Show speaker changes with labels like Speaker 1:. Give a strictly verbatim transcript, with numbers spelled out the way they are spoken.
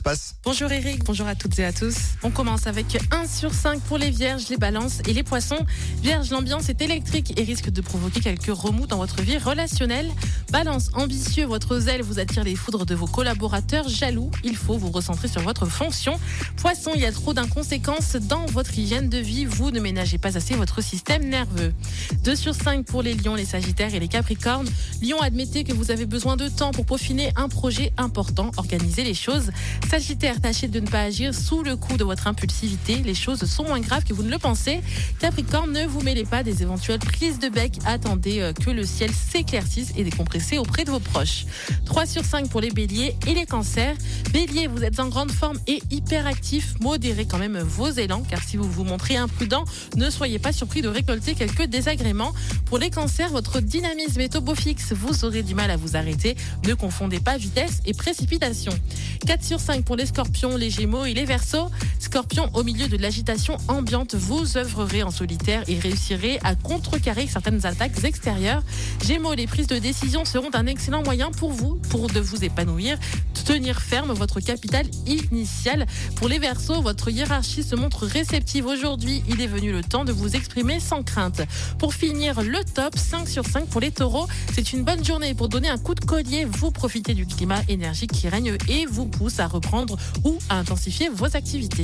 Speaker 1: passe?
Speaker 2: Bonjour Eric, bonjour à toutes et à tous. On commence avec un sur cinq pour les vierges, les balances et les poissons. Vierge, l'ambiance est électrique et risque de provoquer quelques remous dans votre vie relationnelle. Balance, ambitieux, votre zèle vous attire les foudres de vos collaborateurs jaloux. Il faut vous recentrer sur votre fonction. Poisson, il y a trop d'inconséquences dans votre hygiène de vie. Vous ne ménagez pas assez votre système nerveux. deux sur cinq pour les lions, les sagittaires et les capricornes. Lion, admettez que vous avez besoin de temps pour peaufiner un projet important. Organisez les choses. Sagittaire, tâchez de ne pas agir sous le coup de votre impulsivité. Les choses sont moins graves que vous ne le pensez. Capricorne, ne vous mêlez pas des éventuelles prises de bec. Attendez que le ciel s'éclaircisse et décompressez auprès de vos proches. trois sur cinq pour les béliers et les cancers. Bélier, vous êtes en grande forme et hyper actif. Modérez quand même vos élans, car si vous vous montrez imprudent, ne soyez pas surpris de récolter quelques désagréments. Pour les cancers, votre dynamisme est au beau fixe. Vous aurez du mal à vous arrêter. Ne confondez pas vitesse et précipitation. quatre sur cinq pour les scorpions, les gémeaux et les verseaux. Scorpion, au milieu de l'agitation ambiante, vous œuvrerez en solitaire et réussirez à contrecarrer certaines attaques extérieures. Gémeaux, les prises de décision seront un excellent moyen pour vous, pour de vous épanouir, tenir ferme votre capital initial. Pour les verseaux, votre hiérarchie se montre réceptive aujourd'hui. Il est venu le temps de vous exprimer sans crainte. Pour finir, le top, cinq sur cinq pour les taureaux. C'est une bonne journée pour donner un coup de collier. Vous profitez du climat énergique qui règne et vous pousse à reprendre ou à intensifier vos activités.